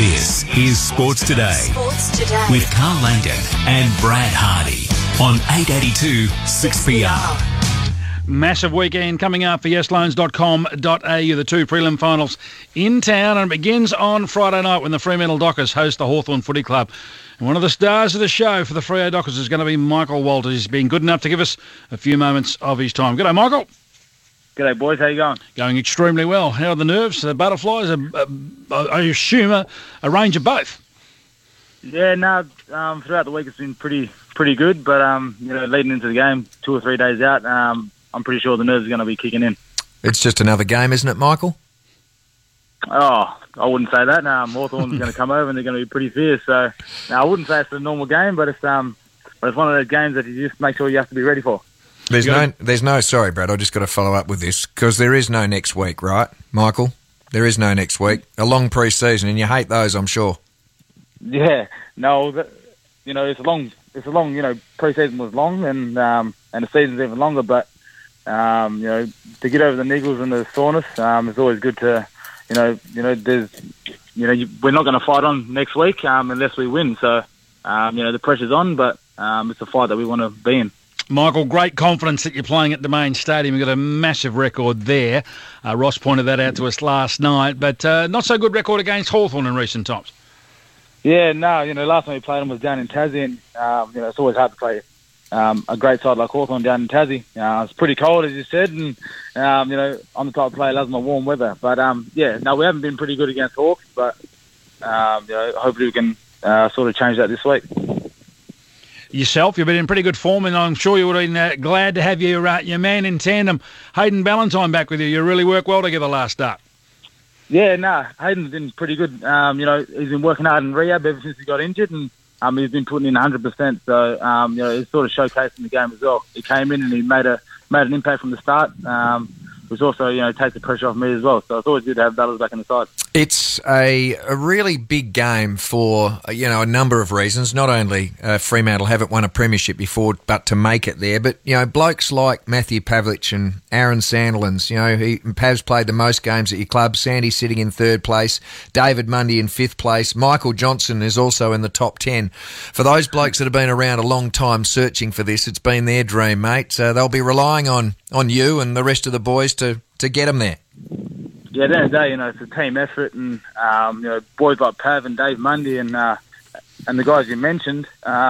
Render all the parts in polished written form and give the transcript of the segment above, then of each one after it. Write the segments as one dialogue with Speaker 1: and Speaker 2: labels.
Speaker 1: This is Sports Today. With Carl Langdon and Brad Hardy on 882 6PR.
Speaker 2: Massive weekend coming up for yesloans.com.au, the two prelim finals in town, and it begins on Friday night when the Fremantle Dockers host the Hawthorn Footy Club. And one of the stars of the show for the Freo Dockers is going to be Michael Walters. He's been good enough to give us a few moments of his time. G'day, Michael.
Speaker 3: G'day, boys. How you going?
Speaker 2: Going extremely well. How are the nerves? The butterflies? I assume a range of both.
Speaker 3: Yeah, no. Throughout the week it's been pretty good, but leading into the game, 2 or 3 days out, I'm pretty sure the nerves are going to be kicking in.
Speaker 4: It's just another game, isn't it, Michael?
Speaker 3: Oh, I wouldn't say that. Hawthorn's going to come over and they're going to be pretty fierce. So, I wouldn't say it's a normal game, but it's one of those games that you just make sure you have to be ready for.
Speaker 4: Sorry, Brad, I just got to follow up with this, because there is no next week, right, Michael? There is no next week. A long pre-season, and you hate those, I'm sure.
Speaker 3: Yeah, no, it's a long, pre-season was long, and the season's even longer, but, to get over the niggles and the soreness, it's always good to, we're not going to fight on next week, unless we win, so, the pressure's on, but, it's a fight that we want to be in.
Speaker 2: Michael, great confidence that you're playing at Domain Stadium. You've got a massive record there. Ross pointed that out to us last night, but not so good record against Hawthorn in recent times.
Speaker 3: Yeah, no, last time we played them was down in Tassie, and, it's always hard to play a great side like Hawthorn down in Tassie. It's pretty cold, as you said, and, I'm the type of player that loves my warm weather. But, we haven't been pretty good against Hawks, but, hopefully we can sort of change that this week.
Speaker 2: Yourself, you've been in pretty good form, and I'm sure you would have been glad to have your man in tandem, Hayden Ballantyne, back with you. You really worked well together last start.
Speaker 3: Yeah, Hayden's been pretty good. He's been working hard in rehab ever since he got injured, and he's been putting in 100%. So, he's sort of showcasing the game as well. He came in and he made an impact from the start, which also, takes the pressure off me as well. So it's always good to have Ballas back in the side.
Speaker 4: It's a really big game for, a number of reasons. Not only Fremantle haven't won a premiership before, but to make it there. But, blokes like Matthew Pavlich and Aaron Sandilands, Pav's played the most games at your club. Sandy's sitting in 3rd place. David Mundy in 5th place. Michael Johnson is also in the top 10. For those blokes that have been around a long time searching for this, it's been their dream, mate. So they'll be relying on you and the rest of the boys to get them there.
Speaker 3: Yeah, at the end of the day, it's a team effort, and boys like Pav and Dave Mundy and the guys you mentioned,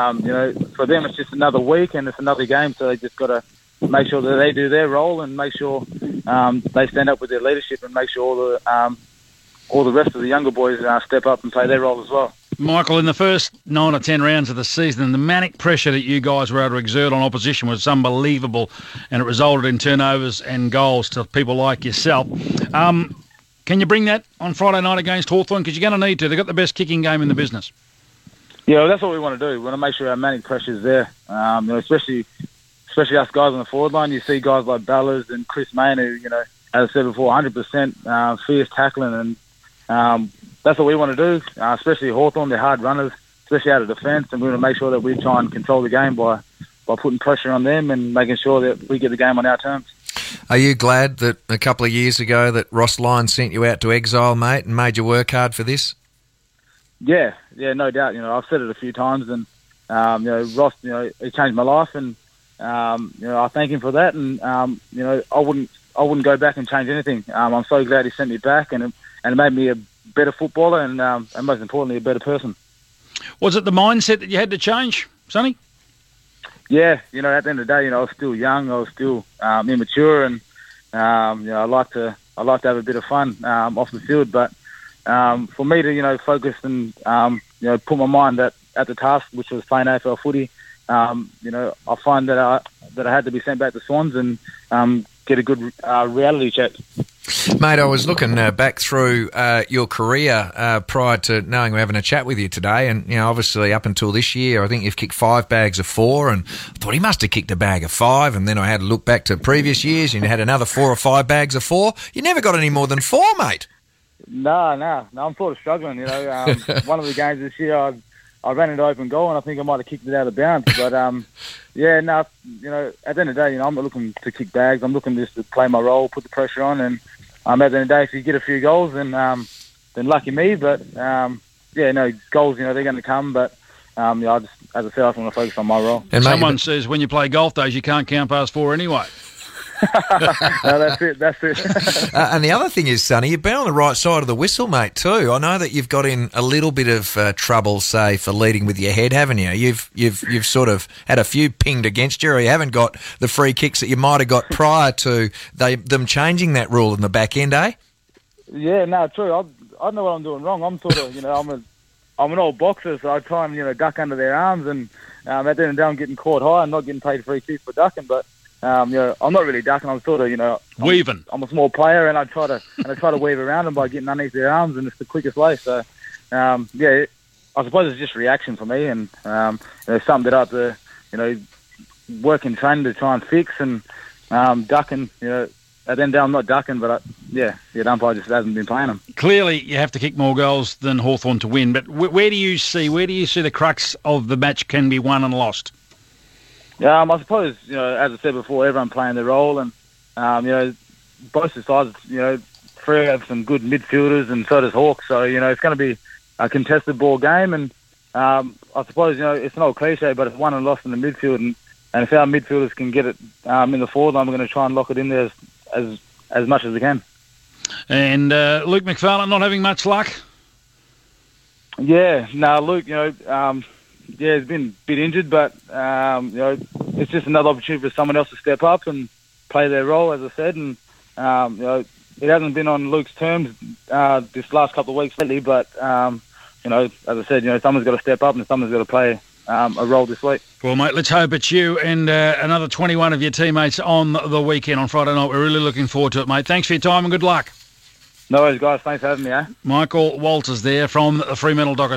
Speaker 3: for them it's just another week and it's another game, so they just got to make sure that they do their role and make sure they stand up with their leadership and make sure all the rest of the younger boys step up and play their role as well.
Speaker 2: Michael, in the first 9 or 10 rounds of the season, the manic pressure that you guys were able to exert on opposition was unbelievable, and it resulted in turnovers and goals to people like yourself. Can you bring that on Friday night against Hawthorn? Because you're going to need to. They've got the best kicking game in the business.
Speaker 3: Yeah, well, that's what we want to do. We want to make sure our manic pressure is there, especially us guys on the forward line. You see guys like Ballas and Chris Mayne who, as I said before, 100% fierce tackling, and that's what we want to do, especially Hawthorn. They're hard runners, especially out of defence, and we want to make sure that we try and control the game by putting pressure on them and making sure that we get the game on our terms.
Speaker 4: Are you glad that a couple of years ago that Ross Lyon sent you out to exile, mate, and made you work hard for this?
Speaker 3: Yeah, no doubt. I've said it a few times, and Ross, he changed my life, and I thank him for that. And I wouldn't go back and change anything. I'm so glad he sent me back, and it made me a better footballer and most importantly, a better person.
Speaker 2: Was it the mindset that you had to change, Sonny?
Speaker 3: Yeah, at the end of the day, I was still young, I was still immature, and I like to have a bit of fun off the field. But for me to focus and put my mind at the task, which was playing AFL footy, I find that I had to be sent back to Swans and get a good reality check.
Speaker 4: Mate, I was looking back through your career prior to knowing we're having a chat with you today, and obviously up until this year, I think you've kicked 5 bags of 4, and I thought he must have kicked a bag of 5, and then I had to look back to previous years, and you had another 4 or 5 bags of 4. You never got any more than 4, mate.
Speaker 3: No, I'm sort of struggling. One of the games this year, I ran into open goal, and I think I might have kicked it out of bounds. But at the end of the day, I'm not looking to kick bags. I'm looking just to play my role, put the pressure on, and at the end of the day, if you get a few goals, then lucky me. But goals, they're going to come, but I just, as I said, I just want to focus on my role.
Speaker 2: And someone says when you play golf days, you can't count past 4 anyway.
Speaker 3: No, that's it.
Speaker 4: And the other thing is, Sonny, you've been on the right side of the whistle, mate, too. I know that you've got in a little bit of trouble, say, for leading with your head, haven't you? You've sort of had a few pinged against you, or you haven't got the free kicks that you might have got prior to them changing that rule in the back end, eh?
Speaker 3: Yeah, no, true. I know what I'm doing wrong. I'm sort of, I'm an old boxer, so I try and, duck under their arms, and at the end of the day, I'm getting caught high and not getting paid free kicks for ducking, but I'm not really ducking. I'm sort of,
Speaker 2: weaving.
Speaker 3: I'm a small player, and I try to weave around them by getting underneath their arms, and it's the quickest way. So, I suppose it's just reaction for me, and something that I have to, work in training to try and fix, and ducking. At the end of the day, I'm not ducking, but the umpire just hasn't been playing them. Clearly,
Speaker 2: you have to kick more goals than Hawthorn to win. But where do you see the crux of the match can be won and lost?
Speaker 3: I suppose, as I said before, everyone playing their role, and, both the sides, Freo have some good midfielders, and so does Hawks. So, it's going to be a contested ball game, and I suppose, it's an old cliche, but it's won and lost in the midfield, and if our midfielders can get it in the forward line, we're going to try and lock it in there as much as we can.
Speaker 2: And Luke McFarlane not having much luck?
Speaker 3: Yeah, no, Luke, he's been a bit injured, but, it's just another opportunity for someone else to step up and play their role, as I said. And, it hasn't been on Luke's terms this last couple of weeks lately, but, as I said, someone's got to step up and someone's got to play a role this week.
Speaker 2: Well, mate, let's hope it's you and another 21 of your teammates on the weekend on Friday night. We're really looking forward to it, mate. Thanks for your time and good luck.
Speaker 3: No worries, guys. Thanks for having me, eh?
Speaker 2: Michael Walters there from the Fremantle Dockers.